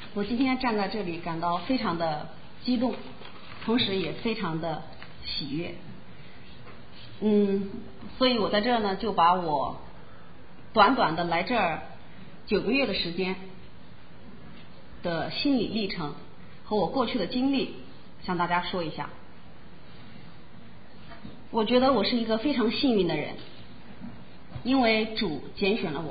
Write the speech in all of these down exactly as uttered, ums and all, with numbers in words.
我今天站在这里感到非常的激动，同时也非常的喜悦。嗯，所以我在这儿呢，就把我短短的来这儿九个月的时间的心理历程和我过去的经历向大家说一下。我觉得我是一个非常幸运的人，因为主拣选了我，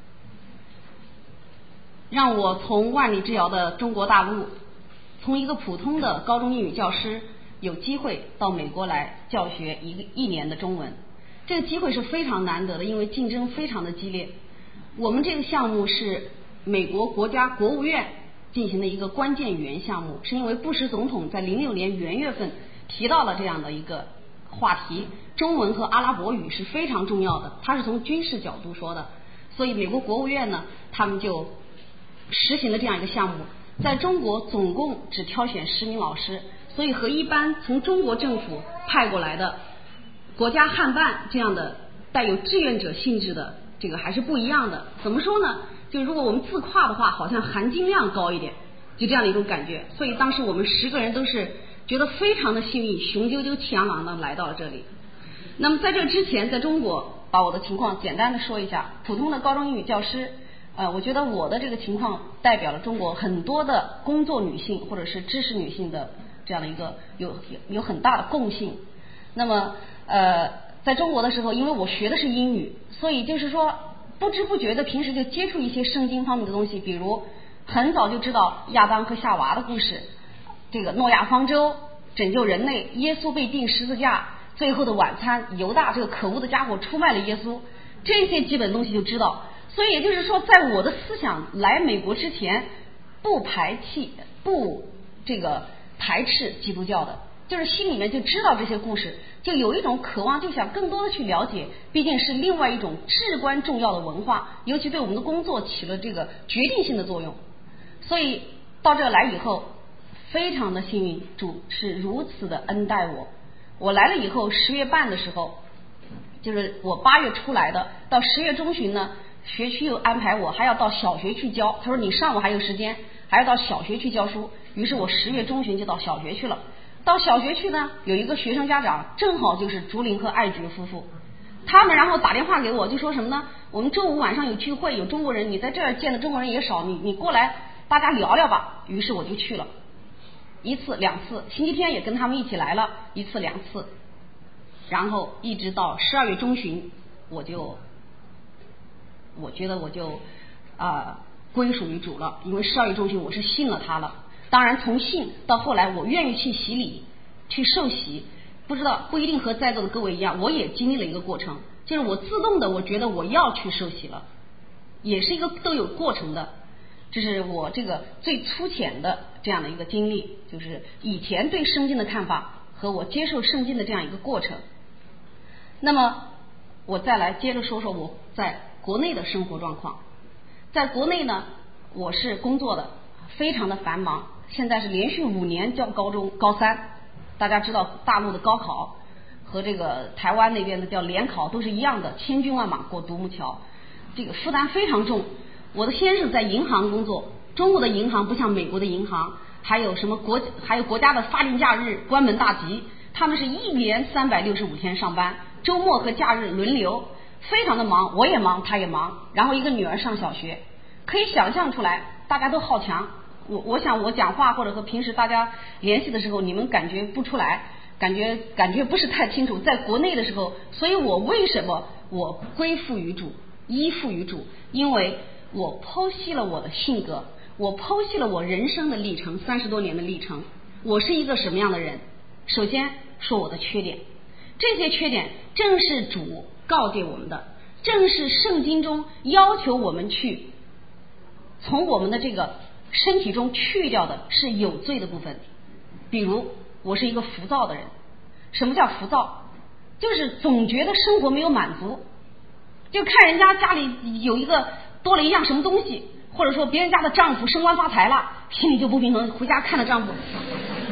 让我从万里之遥的中国大陆，从一个普通的高中英语教师，有机会到美国来教学一个一年的中文。这个机会是非常难得的，因为竞争非常的激烈。我们这个项目是美国国家国务院进行的一个关键语言项目，是因为布什总统在零六年元月份提到了这样的一个话题，中文和阿拉伯语是非常重要的，他是从军事角度说的，所以美国国务院呢，他们就实行了这样一个项目，在中国总共只挑选十名老师，所以和一般从中国政府派过来的国家汉办这样的带有志愿者性质的这个还是不一样的。怎么说呢？就如果我们自夸的话，好像含金量高一点，就这样的一种感觉。所以当时我们十个人都是觉得非常的幸运，雄赳赳气昂昂的来到了这里。那么在这之前，在中国把我的情况简单的说一下，普通的高中英语教师。呃，我觉得我的这个情况代表了中国很多的工作女性或者是知识女性的这样的一个有有很大的共性。那么呃，在中国的时候，因为我学的是英语，所以就是说不知不觉的平时就接触一些圣经方面的东西，比如很早就知道亚当和夏娃的故事，这个诺亚方舟拯救人类，耶稣被钉十字架，最后的晚餐，犹大这个可恶的家伙出卖了耶稣，这些基本东西就知道。所以也就是说，在我的思想来美国之前，不排斥不这个排斥基督教的，就是心里面就知道这些故事，就有一种渴望，就想更多的去了解，毕竟是另外一种至关重要的文化，尤其对我们的工作起了这个决定性的作用。所以到这来以后，非常的幸运，主是如此的恩待我。我来了以后，十月半的时候，就是我八月出来的，到十月中旬呢，学区又安排我还要到小学去教，他说你上午还有时间，还要到小学去教书。于是我十月中旬就到小学去了。到小学去呢，有一个学生家长正好就是竹林和艾菊夫妇，他们然后打电话给我，就说什么呢？我们周五晚上有聚会，有中国人，你在这儿见的中国人也少，你你过来大家聊聊吧。于是我就去了，一次两次，星期天也跟他们一起来了一次两次，然后一直到十二月中旬，我就我觉得我就啊、呃、归属于主了，因为十二月中旬我是信了他了。当然从信到后来我愿意去洗礼去受洗，不知道不一定和在座的各位一样，我也经历了一个过程，就是我自动的我觉得我要去受洗了，也是一个都有过程的。这是我这个最粗浅的这样的一个经历，就是以前对圣经的看法和我接受圣经的这样一个过程。那么我再来接着说说我在国内的生活状况。在国内呢，我是工作的非常的繁忙，现在是连续五年教高中高三。大家知道大陆的高考和这个台湾那边的叫联考都是一样的，千军万马过独木桥，这个负担非常重。我的先生在银行工作，中国的银行不像美国的银行，还有什么国还有国家的法定假日关门大吉，他们是一年三百六十五天上班，周末和假日轮流，非常的忙，我也忙他也忙。然后一个女儿上小学，可以想象出来大家都好强。我我想我讲话或者和平时大家联系的时候，你们感觉不出来，感觉感觉不是太清楚。在国内的时候，所以我为什么我归附于主，依附于主，因为我剖析了我的性格，我剖析了我人生的历程，三十多年的历程，我是一个什么样的人。首先说我的缺点，这些缺点正是主告诫我们的，正是圣经中要求我们去从我们的这个身体中去掉的是有罪的部分。比如我是一个浮躁的人。什么叫浮躁？就是总觉得生活没有满足，就看人家家里有一个多了一样什么东西，或者说别人家的丈夫升官发财了，心里就不平衡，回家看了丈夫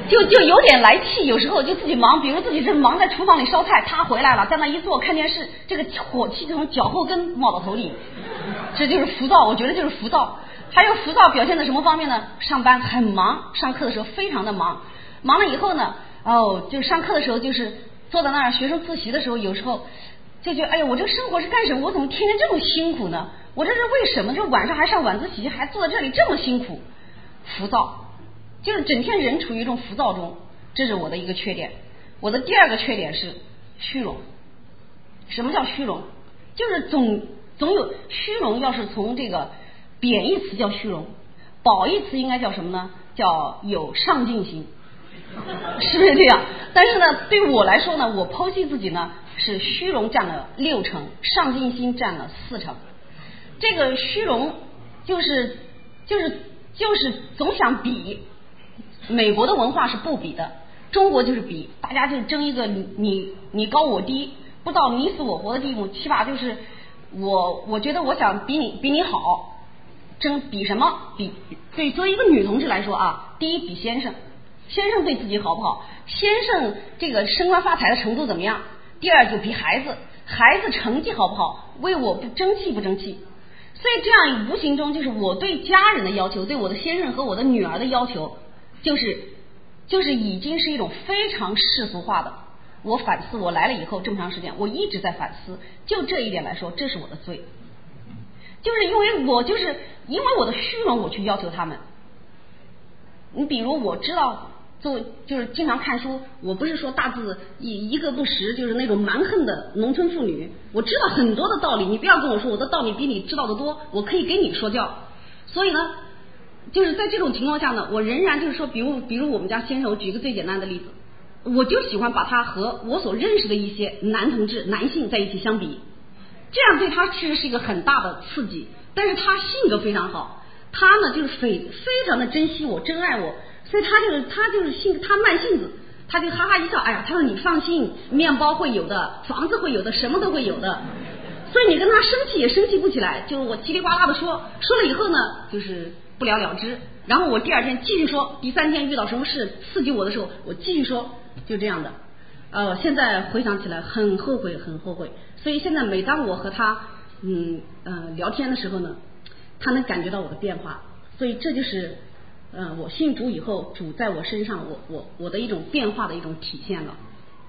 就就有点来气，有时候就自己忙，比如自己是忙在厨房里烧菜，他回来了，在那一坐看电视，这个火气就从脚后跟冒到头里，这就是浮躁，我觉得就是浮躁。还有浮躁表现在什么方面呢？上班很忙，上课的时候非常的忙，忙了以后呢，哦，就上课的时候就是坐在那儿，学生自习的时候，有时候就觉得，哎呀，我这个生活是干什么？我怎么天天这么辛苦呢？我这是为什么？这晚上还上晚自习，还坐在这里这么辛苦，浮躁，就是整天人处于一种浮躁中，这是我的一个缺点。我的第二个缺点是虚荣。什么叫虚荣？就是总总有虚荣，要是从这个贬义词叫虚荣，褒义词应该叫什么呢？叫有上进心，是不是这样？但是呢，对我来说呢，我剖析自己呢，是虚荣占了六成，上进心占了四成。这个虚荣就是就是就是总想比，美国的文化是不比的，中国就是比，大家就争一个你你你高我低，不到你死我活的地步，起码就是我我觉得我想比你比你好，争比什么？比对作为一个女同志来说啊，第一比先生，先生对自己好不好，先生这个升官发财的程度怎么样？第二就比孩子，孩子成绩好不好，为我不争气不争气。所以这样无形中就是我对家人的要求，对我的先生和我的女儿的要求，就是就是已经是一种非常世俗化的。我反思，我来了以后这么长时间，我一直在反思，就这一点来说，这是我的罪，就是因为我就是因为我的虚荣，我去要求他们。你比如我知道做就是经常看书，我不是说大字一一个不识，就是那种蛮横的农村妇女，我知道很多的道理，你不要跟我说我的道理比你知道的多，我可以给你说教。所以呢，就是在这种情况下呢，我仍然就是说，比如比如我们家先生，我举一个最简单的例子，我就喜欢把他和我所认识的一些男同志男性在一起相比，这样对他其实是一个很大的刺激。但是他性格非常好，他呢就是非非常的珍惜我，真爱我，所以他就是他就是性他慢性子，他就哈哈一笑，哎呀，他说你放心，面包会有的，房子会有的，什么都会有的。所以你跟他生气也生气不起来，就是我叽里呱啦的说，说了以后呢，就是不了了之。然后我第二天继续说，第三天遇到什么事刺激我的时候，我继续说，就这样的。呃，现在回想起来很后悔，很后悔。所以现在每当我和他嗯呃聊天的时候呢，他能感觉到我的变化。所以这就是呃我信主以后，主在我身上，我我我的一种变化的一种体现了。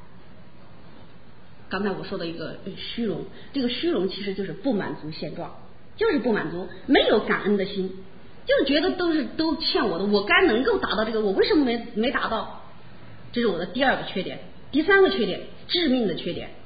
刚才我说的一个虚荣，这个虚荣其实就是不满足现状，就是不满足，没有感恩的心，就是觉得都是都欠我的，我该能够达到这个，我为什么没没达到？这是我的第二个缺点。第三个缺点，致命的缺点，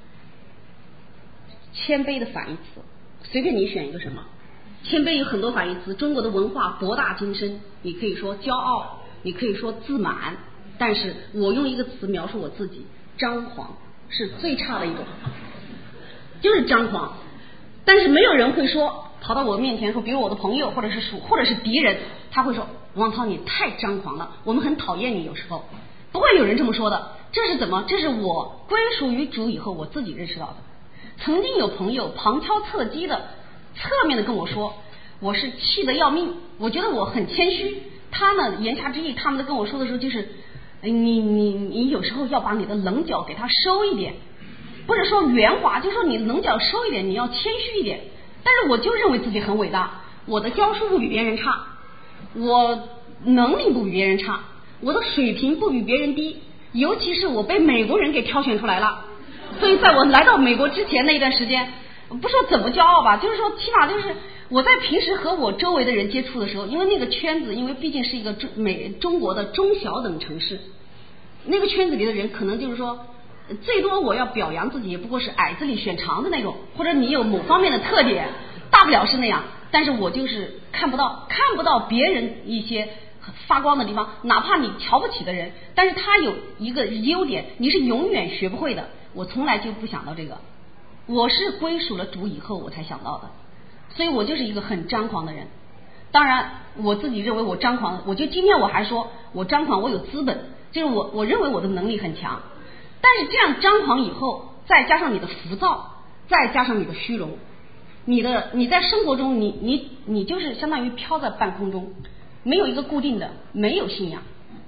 谦卑的反义词，随便你选一个什么。谦卑有很多反义词，中国的文化博大精深，你可以说骄傲，你可以说自满，但是我用一个词描述我自己，张狂是最差的一种，就是张狂。但是没有人会说跑到我面前说，比如我的朋友或者是属或者是敌人，他会说王涛你太张狂了，我们很讨厌你。有时候不会有人这么说的。这是怎么？这是我归属于主以后我自己认识到的。曾经有朋友旁敲侧击的侧面的跟我说，我是气得要命，我觉得我很谦虚。他呢言下之意，他们在跟我说的时候就是你你你有时候要把你的棱角给他收一点，不是说圆滑，就说你棱角收一点，你要谦虚一点。但是我就认为自己很伟大，我的教书不比别人差，我能力不比别人差，我的水平不比别人低，尤其是我被美国人给挑选出来了。所以在我来到美国之前那一段时间，不说怎么骄傲吧，就是说起码就是我在平时和我周围的人接触的时候，因为那个圈子，因为毕竟是一个中美中国的中小等城市，那个圈子里的人可能就是说最多我要表扬自己也不过是矮子里选长的那种，或者你有某方面的特点，大不了是那样。但是我就是看不到看不到别人一些发光的地方，哪怕你瞧不起的人，但是他有一个优点，你是永远学不会的。我从来就不想到这个，我是归属了主以后我才想到的。所以我就是一个很张狂的人。当然我自己认为我张狂，我就今天我还说我张狂，我有资本，就是我我认为我的能力很强。但是这样张狂以后，再加上你的浮躁，再加上你的虚荣，你的你在生活中你你你就是相当于飘在半空中，没有一个固定的，没有信仰。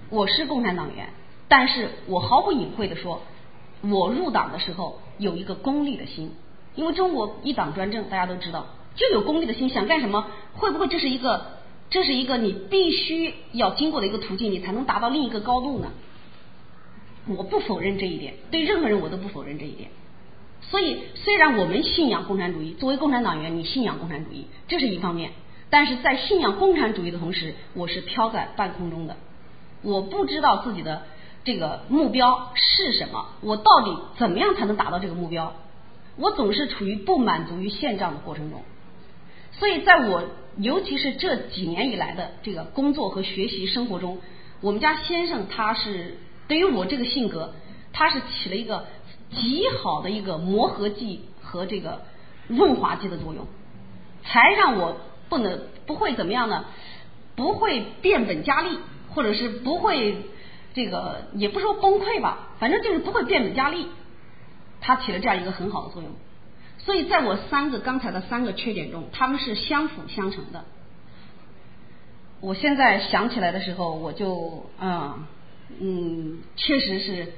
我是共产党员，但是我毫不隐晦的说，我入党的时候有一个功利的心，因为中国一党专政，大家都知道，就有功利的心，想干什么？会不会这是一个这是一个你必须要经过的一个途径，你才能达到另一个高度呢？我不否认这一点，对任何人我都不否认这一点。所以虽然我们信仰共产主义，作为共产党员你信仰共产主义，这是一方面，但是在信仰共产主义的同时，我是飘在半空中的，我不知道自己的这个目标是什么，我到底怎么样才能达到这个目标，我总是处于不满足于现状的过程中。所以在我尤其是这几年以来的这个工作和学习生活中，我们家先生他是对于我这个性格，他是起了一个极好的一个磨合剂和这个润滑剂的作用，才让我不能不会怎么样呢？不会变本加厉，或者是不会这个也不说崩溃吧，反正就是不会变本加厉，它起了这样一个很好的作用。所以在我三个刚才的三个缺点中，他们是相辅相成的。我现在想起来的时候，我就嗯嗯，确实是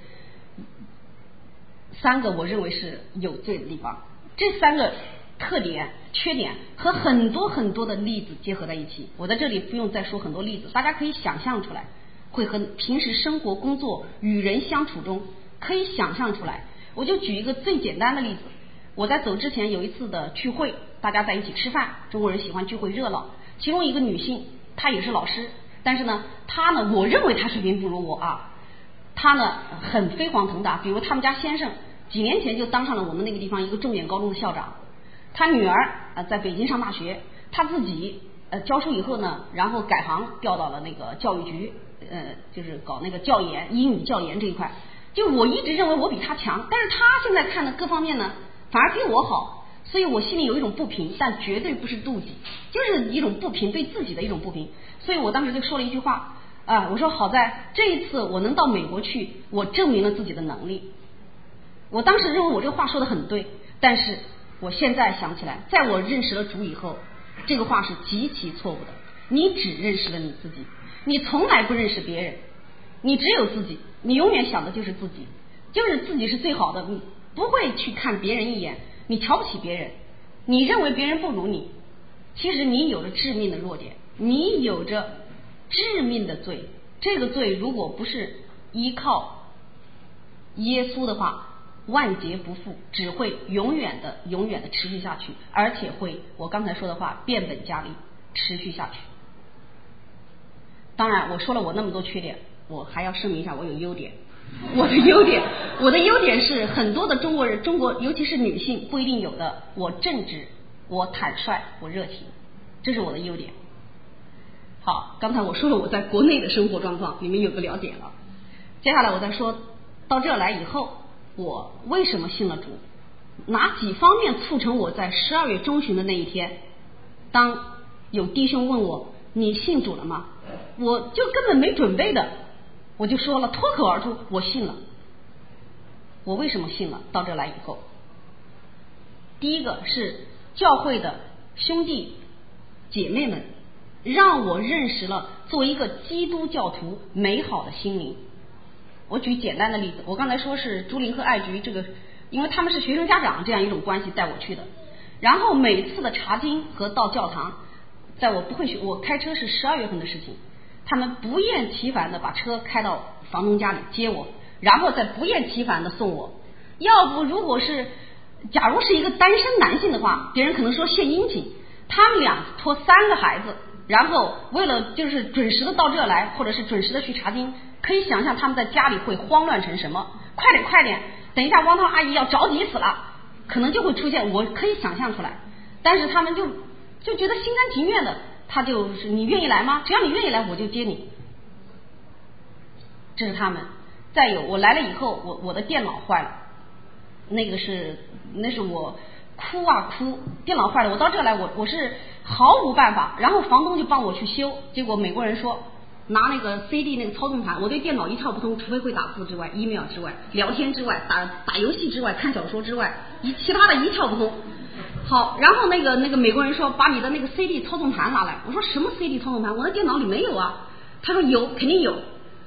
三个我认为是有罪的地方。这三个特点缺点和很多很多的例子结合在一起，我在这里不用再说很多例子，大家可以想象出来，会和平时生活工作与人相处中可以想象出来。我就举一个最简单的例子，我在走之前有一次的聚会，大家在一起吃饭，中国人喜欢聚会热闹，其中一个女性她也是老师，但是呢她呢我认为她水平不如我啊，她呢很飞黄腾达，比如他们家先生几年前就当上了我们那个地方一个重点高中的校长，他女儿呃在北京上大学，他自己呃教书以后呢，然后改行调到了那个教育局，呃就是搞那个教研英语教研这一块。就我一直认为我比他强，但是他现在看的各方面呢反而比我好，所以我心里有一种不平，但绝对不是妒忌，就是一种不平，对自己的一种不平。所以我当时就说了一句话啊，我说好在这一次我能到美国去，我证明了自己的能力。我当时认为我这个话说的很对，但是我现在想起来，在我认识了主以后，这个话是极其错误的。你只认识了你自己，你从来不认识别人，你只有自己，你永远想的就是自己，就是自己是最好的，你不会去看别人一眼，你瞧不起别人，你认为别人不如你，其实你有着致命的弱点，你有着致命的罪。这个罪如果不是依靠耶稣的话，万劫不复，只会永远的永远的持续下去，而且会我刚才说的话变本加厉持续下去。当然我说了我那么多缺点，我还要声明一下我有优点。我的优点我的优点是很多的中国人，中国尤其是女性不一定有的，我正直，我坦率，我热情，这是我的优点。好，刚才我说了我在国内的生活状况，你们有个了解了。接下来我再说到这来以后我为什么信了主，哪几方面促成我在十二月中旬的那一天，当有弟兄问我你信主了吗，我就根本没准备的我就说了，脱口而出我信了。我为什么信了？到这来以后，第一个是教会的兄弟姐妹们让我认识了作为一个基督教徒美好的心灵。我举简单的例子，我刚才说是朱林和爱菊，这个因为他们是学生家长这样一种关系带我去的，然后每次的查经和到教堂，在我不会学，我开车是十二月份的事情，他们不厌其烦的把车开到房东家里接我，然后再不厌其烦的送我。要不如果是假如是一个单身男性的话，别人可能说献殷勤，他们俩拖三个孩子，然后为了就是准时的到这来，或者是准时的去查经，可以想象他们在家里会慌乱成什么。快点快点，等一下汪涛阿姨要着急死了，可能就会出现，我可以想象出来。但是他们就就觉得心甘情愿的，他就是你愿意来吗？只要你愿意来我就接你。这是他们。再有我来了以后，我我的电脑坏了，那个是那是我哭啊哭，电脑坏了，我到这来我我是毫无办法，然后房东就帮我去修，结果美国人说拿那个 C D 那个操纵盘，我对电脑一窍不通，除非会打字之外 email 之外聊天之外打打游戏之外看小说之外一其他的一窍不通。好，然后那个那个美国人说把你的那个 C D 操纵盘拿来，我说什么 C D 操纵盘，我的电脑里没有啊。他说有，肯定有。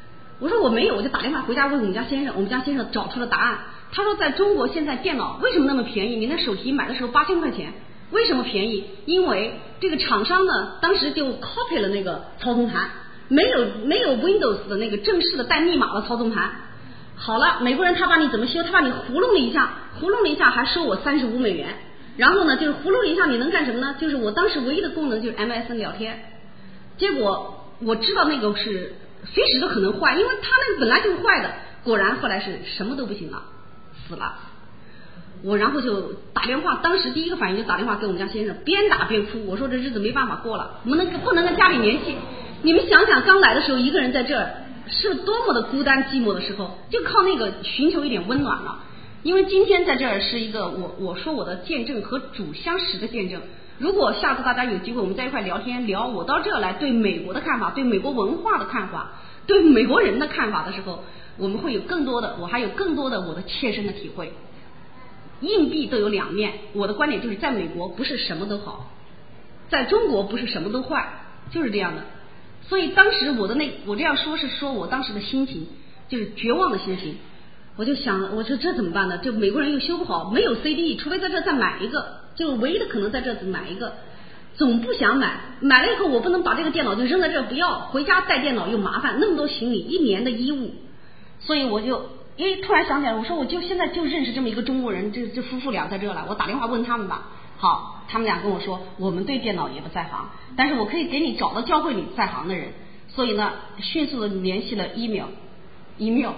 我说我没有，我就打电话回家问我们家先生，我们家先生找出了答案。他说在中国现在电脑为什么那么便宜？你那手提买的时候八千块钱，为什么便宜？因为这个厂商呢，当时就 copy 了那个操纵盘，没有没有 Windows 的那个正式的带密码的操纵盘。好了，美国人他把你怎么修？他把你糊弄了一下，糊弄了一下还收我三十五美元。然后呢，就是糊弄了一下，你能干什么呢？就是我当时唯一的功能就是 M S N 聊天。结果我知道那个是随时都可能坏，因为他那个本来就是坏的。果然后来是什么都不行了，死了。我然后就打电话，当时第一个反应就打电话给我们家先生，边打边哭。我说这日子没办法过了，我们能不能跟家里联系？你们想想，刚来的时候一个人在这儿是多么的孤单寂寞的时候，就靠那个寻求一点温暖了。因为今天在这儿是一个我我说我的见证和主相识的见证。如果下次大家有机会我们在一块聊天聊我到这儿来对美国的看法，对美国文化的看法，对美国人的看法的时候，我们会有更多的我还有更多的我的切身的体会。硬币都有两面，我的观点就是在美国不是什么都好，在中国不是什么都坏，就是这样的。所以当时我的那我这样说是说我当时的心情，就是绝望的心情。我就想，我说这怎么办呢？这美国人又修不好，没有 C D， 除非在这再买一个，就唯一的可能在这买一个。总不想买，买了以后我不能把这个电脑就扔在这不要，回家带电脑又麻烦，那么多行李，一年的衣物。所以我就因为突然想起来，我说我就现在就认识这么一个中国人，这这夫妇俩在这了，我打电话问他们吧。好，他们俩跟我说，我们对电脑也不在行，但是我可以给你找到教会里在行的人。所以呢，迅速的联系了 email email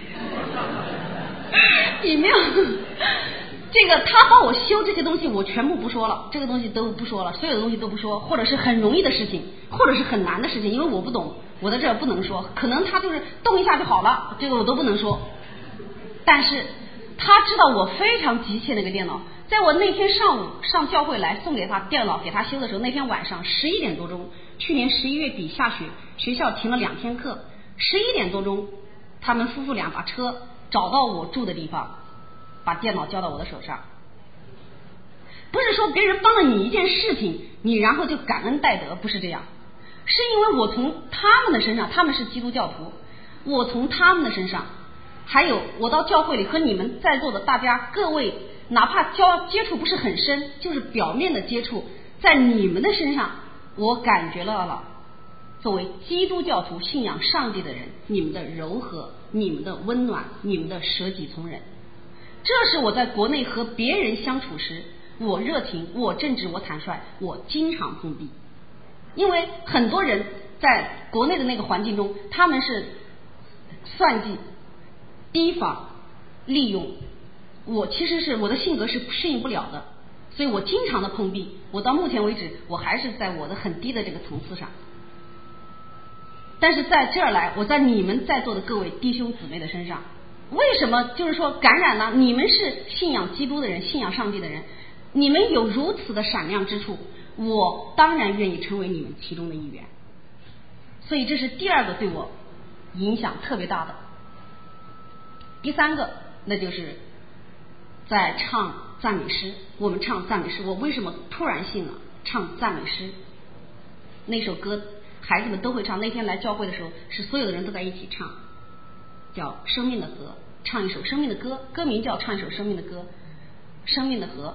email 这个他帮我修这些东西我全部不说了，这个东西都不说了，所有的东西都不说，或者是很容易的事情，或者是很难的事情，因为我不懂，我在这儿不能说，可能他就是动一下就好了，这个我都不能说。但是他知道我非常急切那个电脑，在我那天上午上教会来送给他电脑给他修的时候，那天晚上十一点多钟，去年十一月底下雪，学校停了两天课，十一点多钟他们夫妇俩把车找到我住的地方，把电脑交到我的手上。不是说别人帮了你一件事情你然后就感恩戴德，不是这样，是因为我从他们的身上，他们是基督教徒，我从他们的身上，还有我到教会里和你们在座的大家各位，哪怕交接触不是很深，就是表面的接触，在你们的身上我感觉到了作为基督教徒信仰上帝的人，你们的柔和，你们的温暖，你们的舍己从人。这是我在国内和别人相处时，我热情，我正直，我坦率，我经常碰壁。因为很多人在国内的那个环境中，他们是算计、提防、利用，我其实是我的性格是适应不了的，所以我经常的碰壁。我到目前为止我还是在我的很低的这个层次上，但是在这儿来，我在你们在座的各位弟兄姊妹的身上，为什么就是说感染了？你们是信仰基督的人，信仰上帝的人，你们有如此的闪亮之处，我当然愿意成为你们其中的一员。所以这是第二个对我影响特别大的。第三个，那就是在唱赞美诗。我们唱赞美诗，我为什么突然信了唱赞美诗？那首歌孩子们都会唱，那天来教会的时候是所有的人都在一起唱，叫生命的河，唱一首生命的歌，歌名叫唱一首生命的歌。生命的河，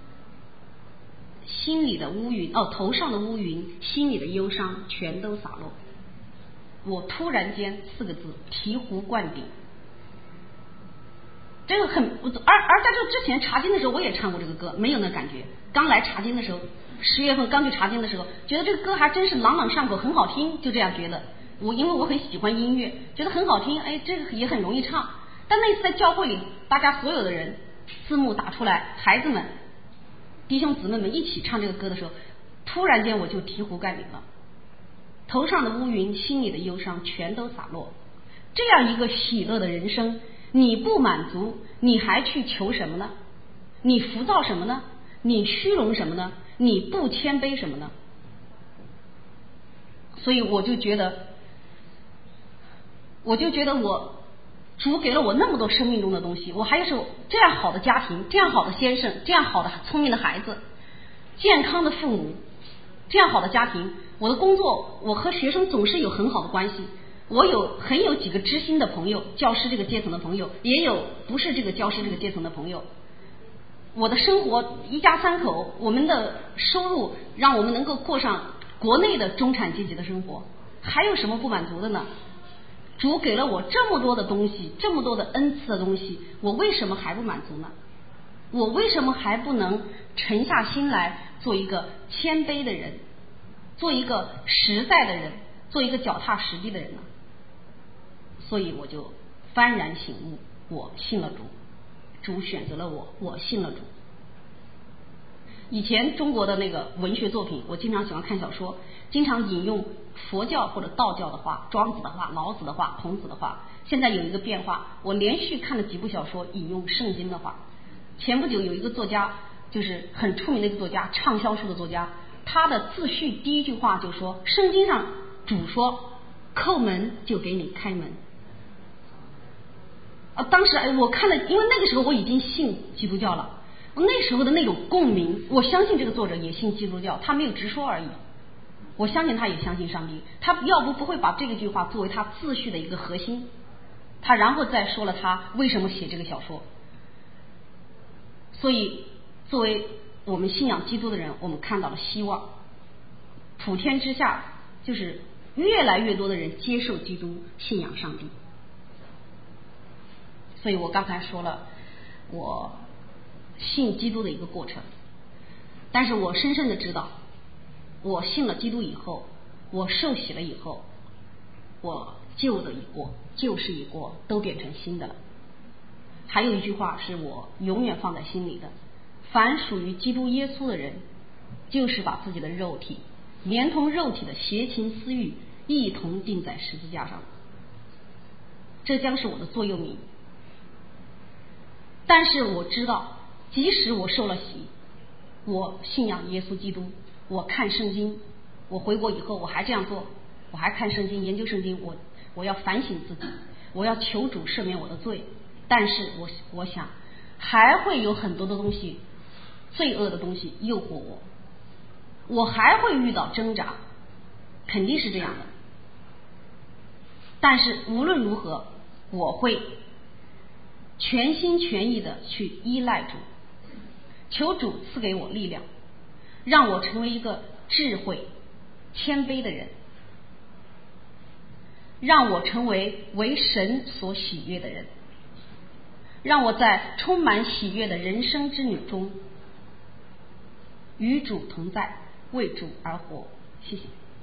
心里的乌云，哦，头上的乌云，心里的忧伤全都洒落。我突然间四个字醍醐灌顶，这个很，而而在这之前查经的时候我也唱过这个歌，没有那感觉。刚来查经的时候，十月份刚去查经的时候，觉得这个歌还真是朗朗上口，很好听，就这样觉得。我因为我很喜欢音乐，觉得很好听，哎，这个也很容易唱。但那次在教会里，大家所有的人字幕打出来，孩子们、弟兄姊妹们一起唱这个歌的时候，突然间我就醍醐灌顶了。头上的乌云，心里的忧伤全都洒落。这样一个喜乐的人生，你不满足，你还去求什么呢？你浮躁什么呢？你虚荣什么呢？你不谦卑什么呢？所以我就觉得我就觉得我主给了我那么多生命中的东西，我还有是这样好的家庭，这样好的先生，这样好的聪明的孩子，健康的父母，这样好的家庭，我的工作，我和学生总是有很好的关系， 我有很有几个知心的朋友，教师这个阶层的朋友，也有不是这个教师这个阶层的朋友。我的生活一家三口，我们的收入让我们能够过上国内的中产阶级的生活，还有什么不满足的呢？主给了我这么多的东西，这么多的恩赐的东西，我为什么还不满足呢？我为什么还不能沉下心来做一个谦卑的人，做一个实在的人，做一个脚踏实地的人呢？所以我就幡然醒悟，我信了主，主选择了我，我信了主。以前中国的那个文学作品，我经常喜欢看小说，经常引用佛教或者道教的话，庄子的话，老子的话，孔子的话。现在有一个变化，我连续看了几部小说引用圣经的话。前不久有一个作家，就是很出名的一个作家，畅销书的作家，他的自序第一句话就说，圣经上主说叩门就给你开门。啊，当时哎，我看了，因为那个时候我已经信基督教了，那时候的那种共鸣，我相信这个作者也信基督教，他没有直说而已。我相信他也相信上帝，他要不不会把这个句话作为他自序的一个核心，他然后再说了他为什么写这个小说。所以作为我们信仰基督的人，我们看到了希望，普天之下就是越来越多的人接受基督，信仰上帝。所以我刚才说了我信基督的一个过程，但是我深深的知道，我信了基督以后，我受洗了以后，我旧的已过，旧事已过，都变成新的了。还有一句话是我永远放在心里的，凡属于基督耶稣的人，就是把自己的肉体连同肉体的邪情私欲一同钉在十字架上，这将是我的座右铭。但是我知道，即使我受了洗，我信仰耶稣基督，我看圣经，我回国以后我还这样做，我还看圣经，研究圣经，我我要反省自己，我要求主赦免我的罪。但是我我想还会有很多的东西，罪恶的东西诱惑我，我还会遇到挣扎，肯定是这样的。但是无论如何，我会全心全意的去依赖主，求主赐给我力量，让我成为一个智慧谦卑的人，让我成为为神所喜悦的人，让我在充满喜悦的人生之旅中与主同在，为主而活。谢谢。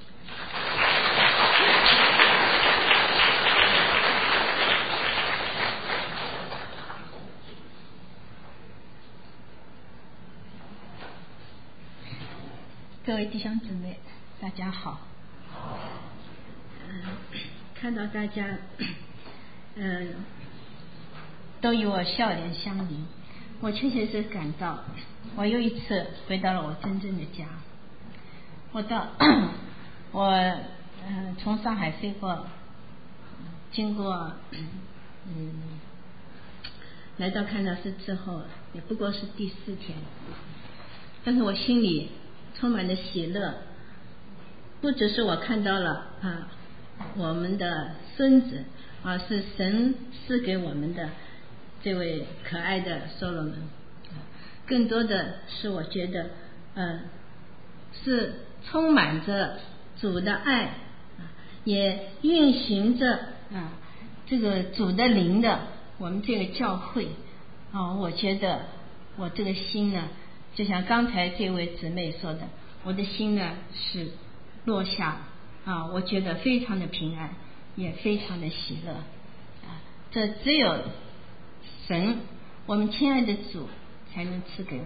各位弟兄姊妹，大家好。嗯，看到大家，嗯，都与我笑脸相迎，我确实是感到，我又一次回到了我真正的家。我到我呃从上海飞过，经过嗯来到开纳斯之后，也不过是第四天，但是我心里充满了喜乐，不只是我看到了啊我们的孙子，而是神赐给我们的这位可爱的所罗门，更多的是我觉得嗯是充满着主的爱，也运行着啊这个主的灵的我们这个教会啊，我觉得我这个心呢，就像刚才这位姊妹说的，我的心呢是落下啊，我觉得非常的平安，也非常的喜乐啊，这只有神，我们亲爱的主才能赐给我。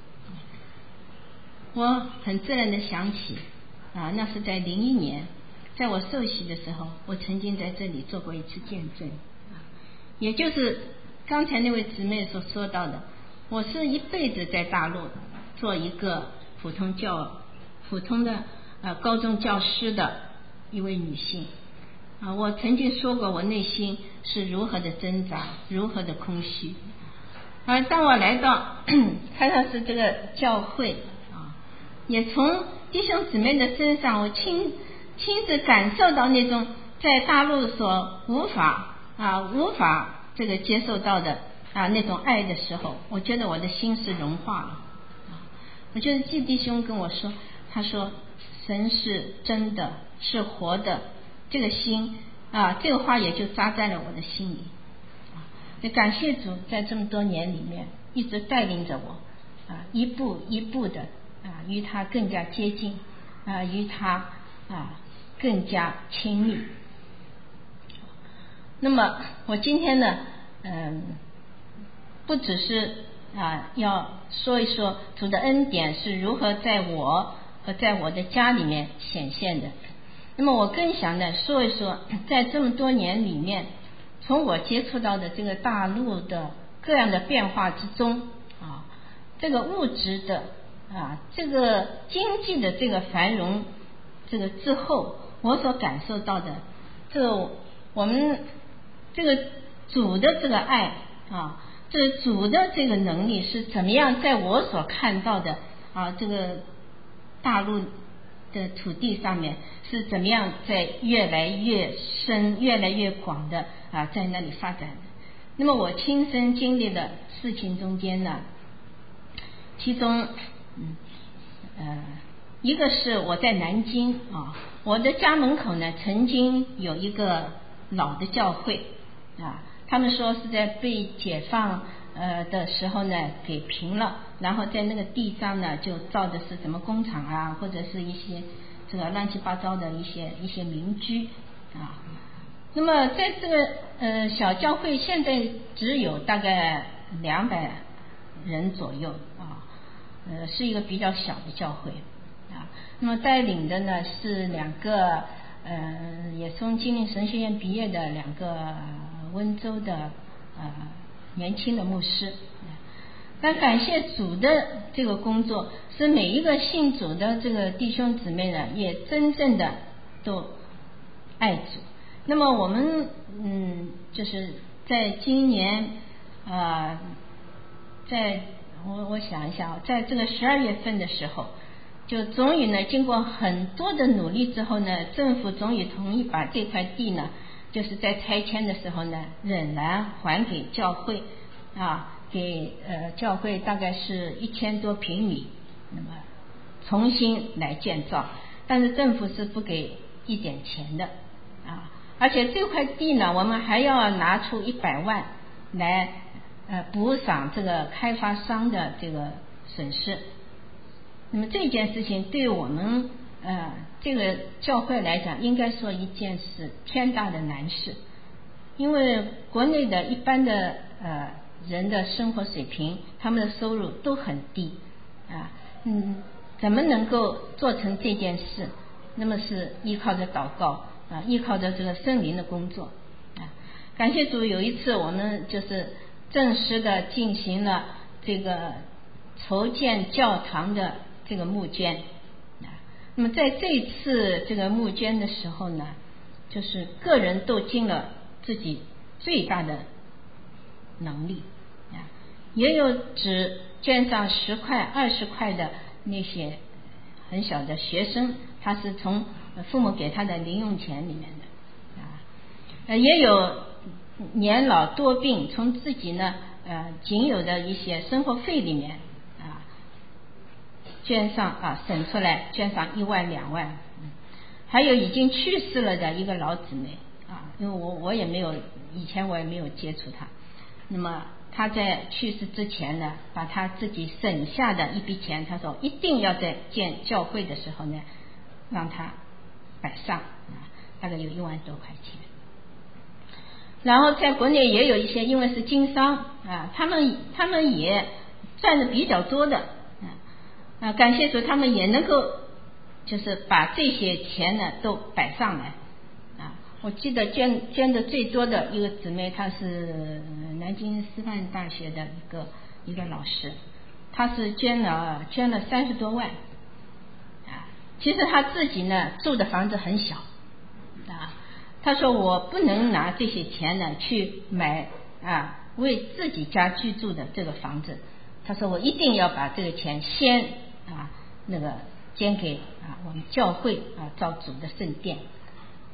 我很自然的想起啊，那是在零一年，在我受洗的时候，我曾经在这里做过一次见证，也就是刚才那位姊妹所说到的，我是一辈子在大陆做一个普通教普通的呃高中教师的一位女性啊，我曾经说过我内心是如何的挣扎，如何的空虚，而当我来到开纳斯这个教会啊，也从弟兄姊妹的身上我亲亲自感受到那种在大陆所无法啊无法这个接受到的啊那种爱的时候，我觉得我的心是融化了。我觉得季弟兄跟我说，他说神是真的，是活的，这个心啊，这个话也就扎在了我的心里。也感谢主，在这么多年里面一直带领着我啊，一步一步的啊，与他更加接近啊，与他啊更加亲密。那么我今天呢，嗯，不只是啊要说一说主的恩典是如何在我和在我的家里面显现的，那么我更想呢说一说，在这么多年里面，从我接触到的这个大陆的各样的变化之中啊，这个物质的啊，这个经济的这个繁荣，这个之后，我所感受到的，这个我们这个主的这个爱啊，这个主的这个能力是怎么样在我所看到的啊这个大陆的土地上面是怎么样在越来越深越来越广的啊在那里发展的。那么我亲身经历的事情中间呢，其中嗯呃一个是我在南京啊，我的家门口呢曾经有一个老的教会啊，他们说是在被解放呃的时候呢给平了，然后在那个地上呢就造的是什么工厂啊，或者是一些这个乱七八糟的一些一些民居啊。那么在这个呃小教会现在只有大概两百人左右啊，呃是一个比较小的教会啊。那么带领的呢是两个呃也从金陵神学院毕业的两个温州的呃年轻的牧师。但感谢主的这个工作，是每一个信主的这个弟兄姊妹呢，也真正的都爱主。那么我们嗯，就是在今年呃，在我我想一下，在这个十二月份的时候，就终于呢，经过很多的努力之后呢，政府终于同意把这块地呢，就是在拆迁的时候呢，仍然还给教会啊。给呃教会大概是一千多平米，那么重新来建造，但是政府是不给一点钱的啊，而且这块地呢，我们还要拿出一百万来呃补偿这个开发商的这个损失。那么这件事情对我们呃这个教会来讲，应该说一件是天大的难事，因为国内的一般的呃。人的生活水平，他们的收入都很低啊，嗯，怎么能够做成这件事？那么是依靠着祷告啊，依靠着这个圣灵的工作啊。感谢主，有一次我们就是正式的进行了这个筹建教堂的这个募捐啊。那么在这次这个募捐的时候呢，就是个人都尽了自己最大的能力啊，也有只捐上十块二十块的那些很小的学生，他是从父母给他的零用钱里面的啊，呃也有年老多病，从自己呢呃仅有的一些生活费里面啊捐上啊省出来捐上一万两万，嗯，还有已经去世了的一个老姊妹啊，因为我我也没有以前我也没有接触他。那么他在去世之前呢，把他自己省下的一笔钱，他说一定要在建教会的时候呢，让他摆上啊，大概有一万多块钱。然后在国内也有一些，因为是经商啊，他们他们也赚的比较多的啊，感谢主，他们也能够就是把这些钱呢都摆上来。我记得捐捐的最多的一个姊妹，她是南京师范大学的一个一个老师，她是捐了捐了三十多万啊。其实她自己呢住的房子很小啊，她说我不能拿这些钱呢去买啊为自己家居住的这个房子，她说我一定要把这个钱先啊那个捐给啊我们教会啊造主的圣殿。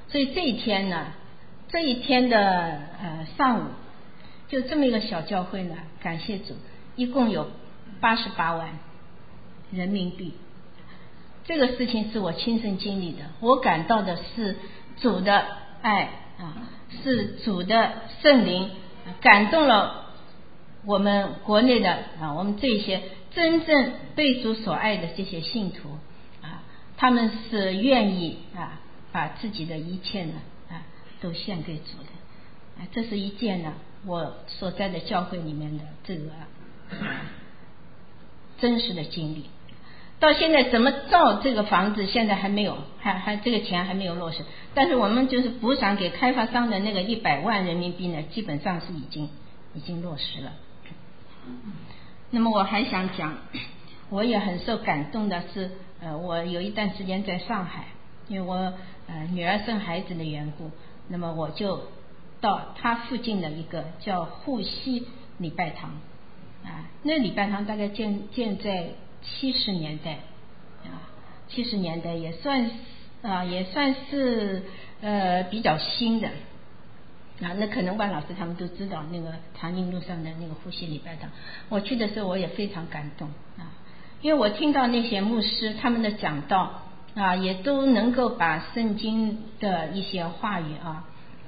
所以这一天呢，这一天的呃上午，就这么一个小教会呢，感谢主，一共有八十八万人民币。这个事情是我亲身经历的，我感到的是主的爱啊，是主的圣灵感动了我们国内的啊，我们这些真正被主所爱的这些信徒啊，他们是愿意啊把自己的一切呢啊都献给主的啊，这是一件呢我所在的教会里面的这个、啊、真实的经历。到现在怎么造这个房子现在还没有，还还这个钱还没有落实，但是我们就是补偿给开发商的那个一百万人民币呢，基本上是已经已经落实了。那么我还想讲，我也很受感动的是，呃，我有一段时间在上海，因为我呃女儿生孩子的缘故，那么我就到她附近的一个叫沪西礼拜堂啊，那礼拜堂大概建建在七十年代啊，七十年代也算啊也算是呃比较新的啊，那可能万老师他们都知道那个长宁路上的那个沪西礼拜堂，我去的时候我也非常感动啊，因为我听到那些牧师他们的讲道啊，也都能够把圣经的一些话语啊，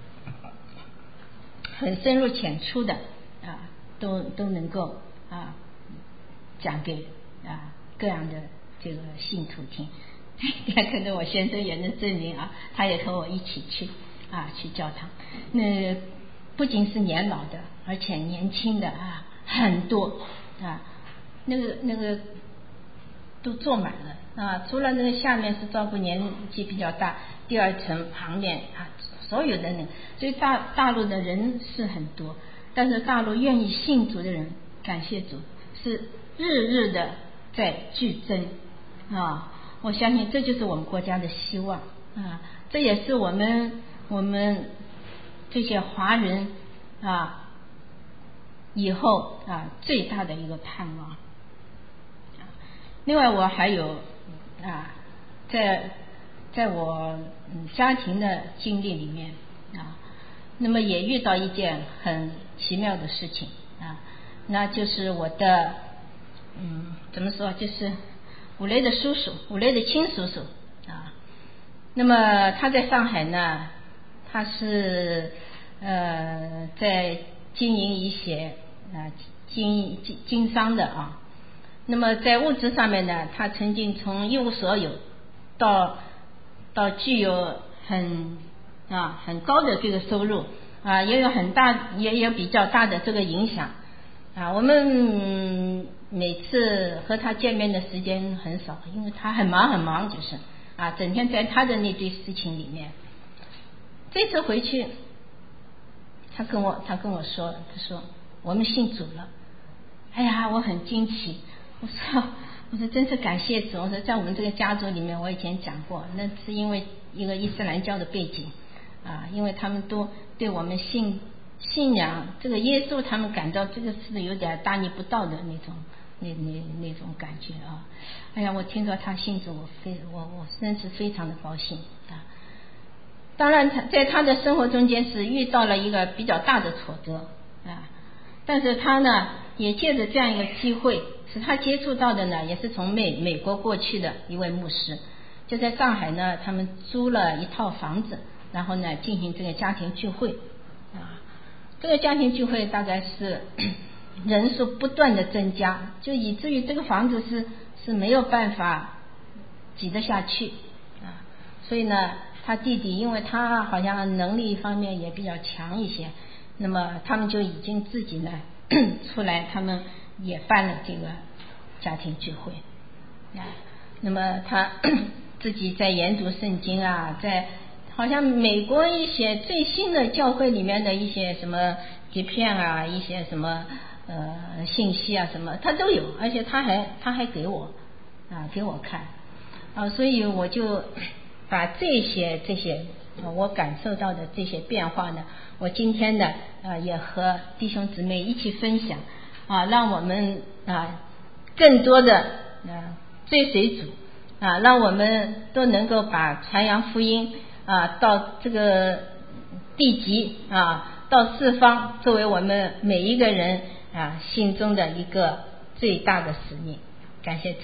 很深入浅出的啊，都都能够啊讲给啊各样的这个信徒听。可能我先生也能证明啊，他也和我一起去啊去教堂，那不仅是年老的，而且年轻的啊很多啊，那个那个都坐满了啊，除了那个下面是照顾年纪比较大，第二层旁边啊所有的那个，所以大大陆的人是很多，但是大陆愿意信主的人，感谢主是日日的在剧增啊，我相信这就是我们国家的希望啊，这也是我们我们这些华人啊以后啊最大的一个盼望。另外我还有啊在在我家庭的经历里面啊，那么也遇到一件很奇妙的事情啊，那就是我的嗯怎么说，就是五雷的叔叔，五雷的亲叔叔啊。那么他在上海呢，他是呃在经营一些啊经经经商的啊。那么在物质上面呢，他曾经从一无所有到到具有很啊很高的这个收入啊，也有很大也有比较大的这个影响啊。我们每次和他见面的时间很少，因为他很忙很忙，就是啊整天在他的那堆事情里面。这次回去他跟我他跟我说他说我们信主了。哎呀，我很惊奇，我说我说真是感谢主，我说在我们这个家族里面，我以前讲过，那是因为一个伊斯兰教的背景啊，因为他们都对我们信信仰这个耶稣，他们感到这个是有点大逆不道的那种那那那种感觉啊。哎呀，我听到他信主，我非我我真是非常的高兴啊。当然他在他的生活中间是遇到了一个比较大的挫折啊，但是他呢也借着这样一个机会，使他接触到的呢也是从美美国过去的一位牧师，就在上海呢他们租了一套房子，然后呢进行这个家庭聚会啊。这个家庭聚会大概是人数不断的增加，就以至于这个房子是是没有办法挤得下去啊。所以呢他弟弟因为他好像能力方面也比较强一些，那么他们就已经自己呢出来，他们也办了这个家庭聚会啊。那么他自己在研读圣经啊，在好像美国一些最新的教会里面的一些什么碟片啊，一些什么呃信息啊什么他都有，而且他还他还给我啊给我看啊，所以我就把这些这些我感受到的这些变化呢，我今天呢啊也和弟兄姊妹一起分享啊，让我们啊更多的啊追随主啊，让我们都能够把传扬福音啊到这个地极啊，到四方，作为我们每一个人啊心中的一个最大的使命。感谢主。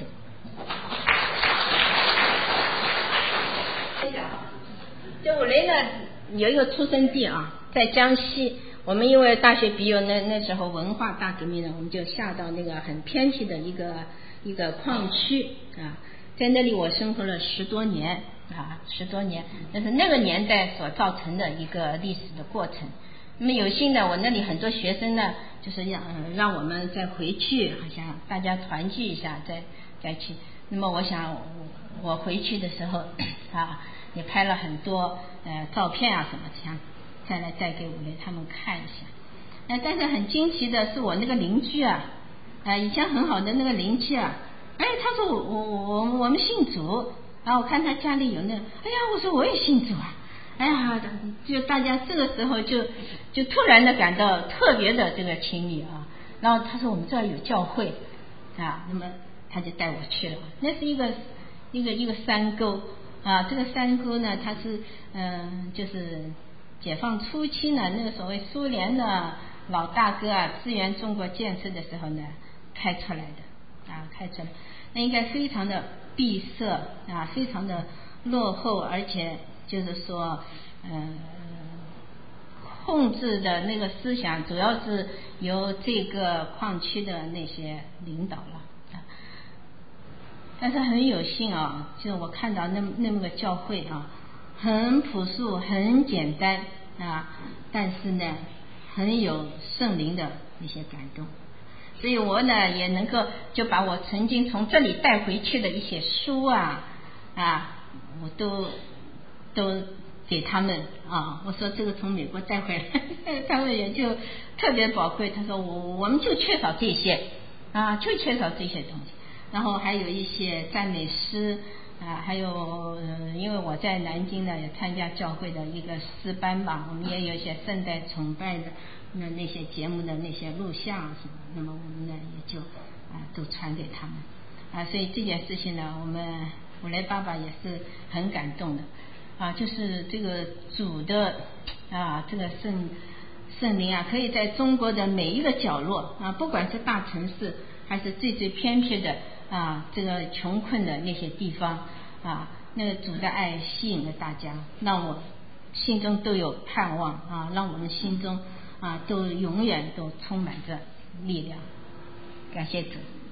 这五雷呢有一个出生地啊，在江西。我们因为大学毕业那那时候文化大革命呢，我们就下到那个很偏僻的一个一个矿区啊，在那里我生活了十多年啊，十多年，那是那个年代所造成的一个历史的过程。那么有幸呢，我那里很多学生呢，就是让、呃、让我们再回去，好像大家团聚一下，再再去。那么我想我我回去的时候啊，也拍了很多呃照片啊什么，想再来带给五雷他们看一下。呃，但是很惊奇的是，我那个邻居啊，呃，以前很好的那个邻居啊，哎，他说我我我我们信主，然后我看他家里有那，哎呀，我说我也信主啊，哎呀，就大家这个时候就就突然的感到特别的这个亲密啊。然后他说我们这儿有教会啊，那么他就带我去了。那是一个一个一个山沟啊，这个山沟呢，它是嗯、呃，就是解放初期呢，那个所谓苏联的老大哥啊，支援中国建设的时候呢，开出来的啊，开出来，那应该非常的闭塞啊，非常的落后，而且就是说，嗯、呃，控制的那个思想主要是由这个矿区的那些领导了啊。但是很有幸啊，就是我看到那么那么个教会啊，很朴素，很简单啊，但是呢，很有圣灵的一些感动。所以我呢也能够就把我曾经从这里带回去的一些书啊啊，我都都给他们啊，我说这个从美国带回来，他们也就特别宝贵。他说我我们就缺少这些啊，就缺少这些东西。然后还有一些赞美诗啊，还有、呃、因为我在南京呢也参加教会的一个诗班吧，我们也有一些圣诞崇拜的那那些节目的那些录像什么，那么我们呢也就啊都传给他们啊，所以这件事情呢，我们五雷爸爸也是很感动的啊，就是这个主的啊这个圣圣灵啊，可以在中国的每一个角落啊，不管是大城市还是最最偏僻的啊，这个穷困的那些地方啊，那个主的爱吸引了大家，让我心中都有盼望啊，让我们心中啊都永远都充满着力量。感谢主。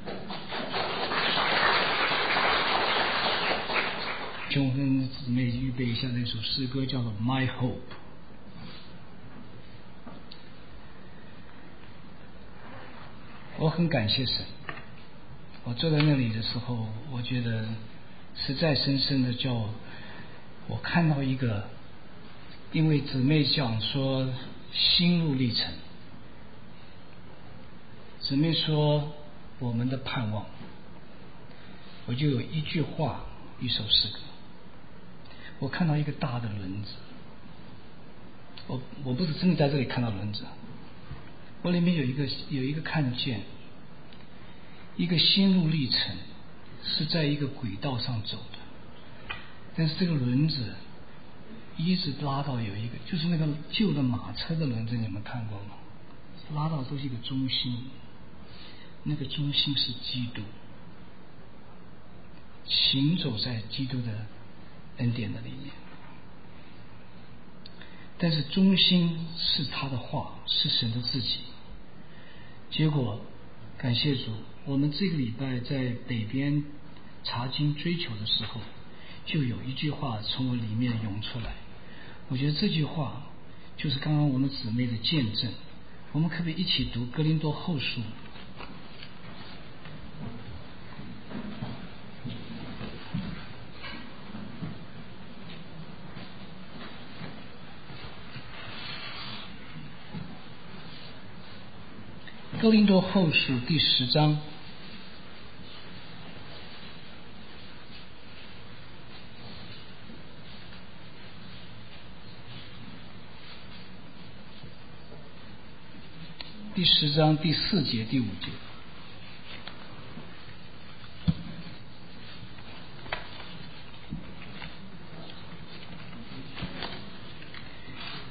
兄跟姊妹预备一下那首诗歌，叫做《My Hope》。我很感谢神。我坐在那里的时候，我觉得实在深深的叫我看到一个，因为姊妹讲说心路历程，姊妹说我们的盼望，我就有一句话，一首诗歌。我看到一个大的轮子，我我不是真的在这里看到轮子，我里面有一个有一个看见一个心路历程，是在一个轨道上走的，但是这个轮子一直拉到有一个，就是那个旧的马车的轮子，你们看过吗？拉到都是一个中心，那个中心是基督，行走在基督的恩典的里面，但是中心是他的话，是神的自己。结果感谢主，我们这个礼拜在北边查经追求的时候，就有一句话从我里面涌出来，我觉得这句话就是刚刚我们姊妹的见证。我们可不可以一起读哥林多后书？哥林多后书第十章第十章第四节第五节。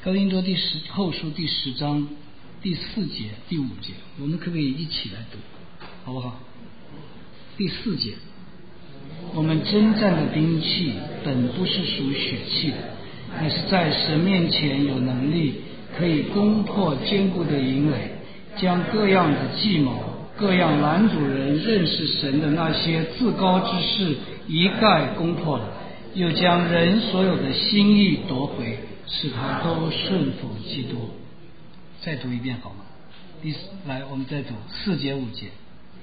哥林多第十后书第十章第四节第五节，我们可不可以一起来读，好不好？第四节，我们征战的兵器本不是属血气的，乃是在神面前有能力，可以攻破坚固的营垒，将各样的计谋、各样拦阻人认识神的那些自高之事一概攻破了，又将人所有的心意夺回，使他都顺服基督。再读一遍好吗？第四，来，我们再读四节五节。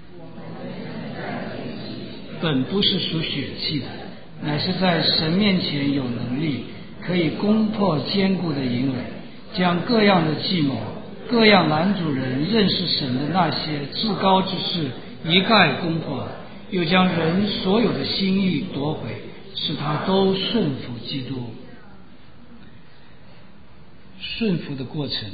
本不是属血气的，乃是在神面前有能力，可以攻破坚固的营垒，将各样的计谋、各样拦阻人认识神的那些至高之事一概攻破了，又将人所有的心意夺回，使他都顺服基督。顺服的过程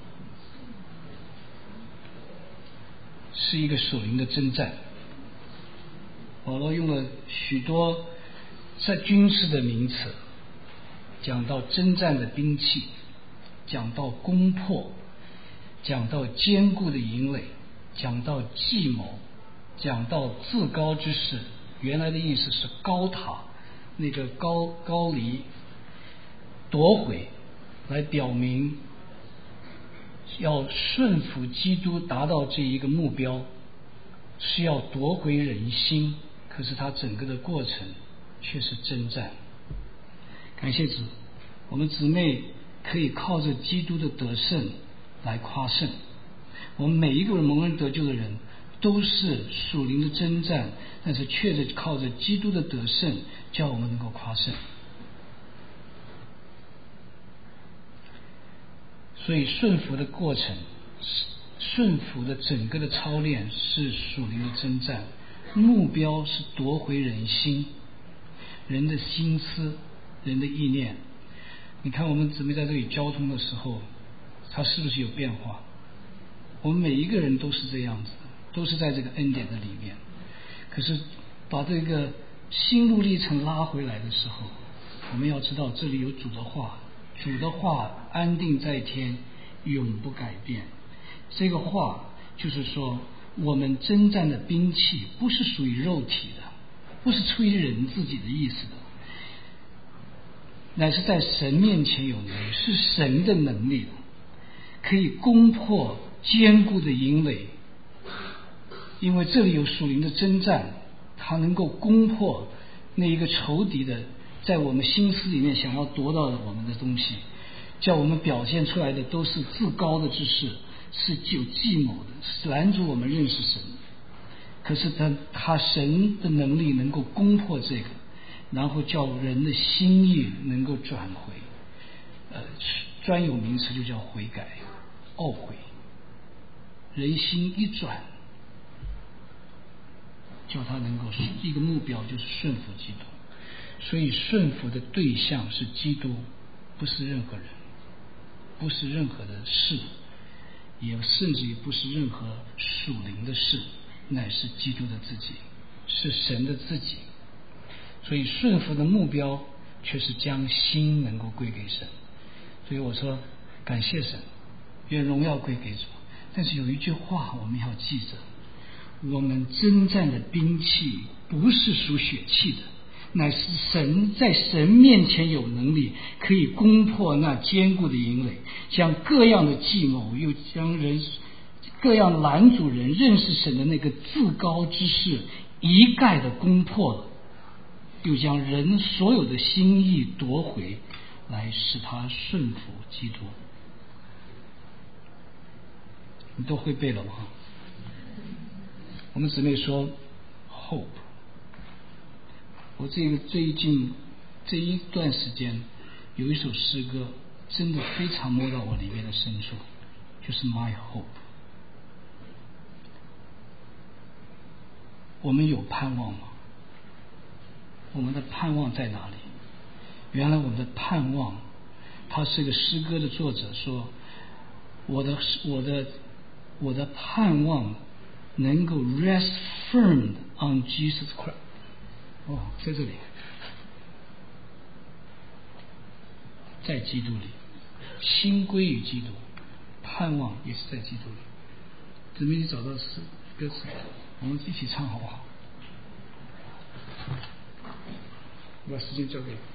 是一个属灵的征战。保罗用了许多在军事的名词，讲到征战的兵器，讲到攻破，讲到坚固的营垒，讲到计谋，讲到自高之事。原来的意思是高塔，那个高高篱夺回，来表明要顺服基督达到这一个目标，是要夺回人心，可是他整个的过程却是征战。感谢主，我们姊妹可以靠着基督的得胜来夸胜。我们每一个人蒙恩得救的人都是属灵的征战，但是确实靠着基督的得胜叫我们能够夸胜。所以顺服的过程，顺服的整个的操练是属灵的征战，目标是夺回人心，人的心思，人的意念。你看我们姊妹在这里交通的时候，它是不是有变化？我们每一个人都是这样子，都是在这个恩典的里面。可是把这个心路历程拉回来的时候，我们要知道这里有主的话，主的话安定在天，永不改变。这个话就是说，我们征战的兵器不是属于肉体的，不是出于人自己的意思的，乃是在神面前有能力，是神的能力，可以攻破坚固的营垒。因为这里有属灵的征战，它能够攻破那一个仇敌的在我们心思里面想要夺到我们的东西，叫我们表现出来的都是自高的之事，是有计谋的，是拦阻我们认识神。可是他他神的能力能够攻破这个，然后叫人的心意能够转回，呃，专有名词就叫悔改、懊悔。人心一转，叫他能够一个目标就是顺服基督。所以顺服的对象是基督，不是任何人，不是任何的事，也甚至于不是任何属灵的事，乃是基督的自己，是神的自己。所以顺服的目标却是将心能够归给神。所以我说感谢神，愿荣耀归给主。但是有一句话我们要记着，我们征战的兵器不是属血气的，乃是神在神面前有能力，可以攻破那坚固的营垒，将各样的计谋，又将人各样拦阻人认识神的那个自高之事一概的攻破了，又将人所有的心意夺回，来使他顺服基督。你都会背了吗？我们姊妹说 hope。 我这个最近这一段时间有一首诗歌真的非常摸到我里面的深处，就是 My Hope。 我们有盼望吗？我们的盼望在哪里？原来我们的盼望，他是个诗歌的作者说，我的我的我的盼望能够 rest firm on Jesus Christ。 哦，在这里，在基督里。 心归于基督，盼望也是在基督里。姊妹，你找到诗歌词，我们一起唱好不好？我把时间交给你。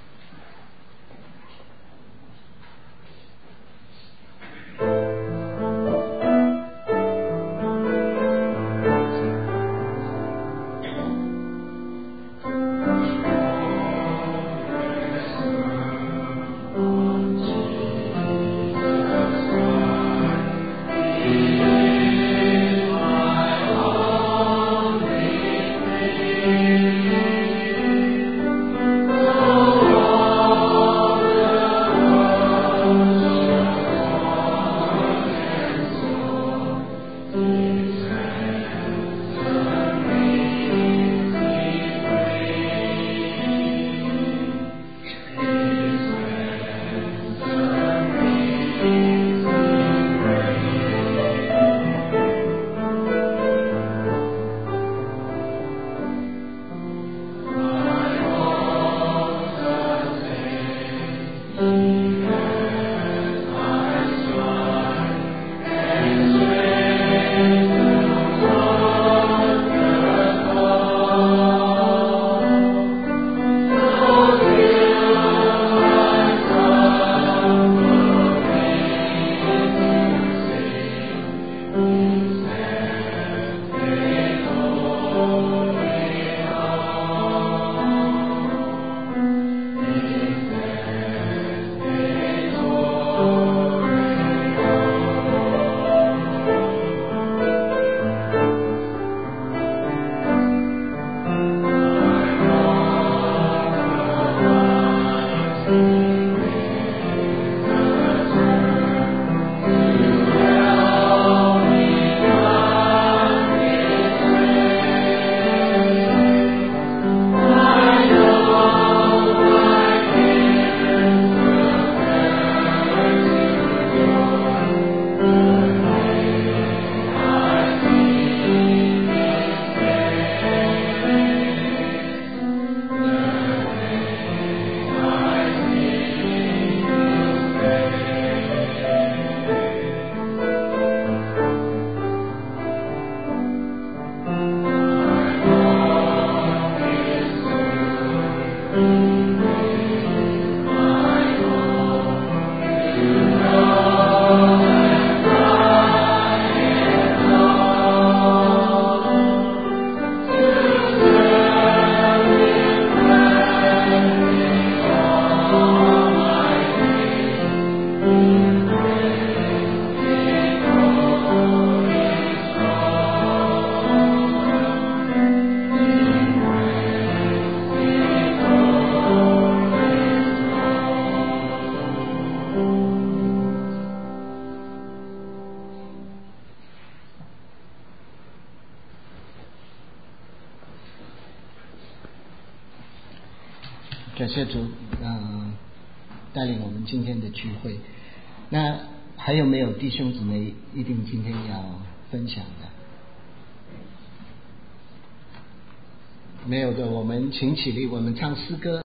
感谢主，嗯、呃，带领我们今天的聚会。那还有没有弟兄姊妹一定今天要分享的？没有的，我们请起立，我们唱诗歌。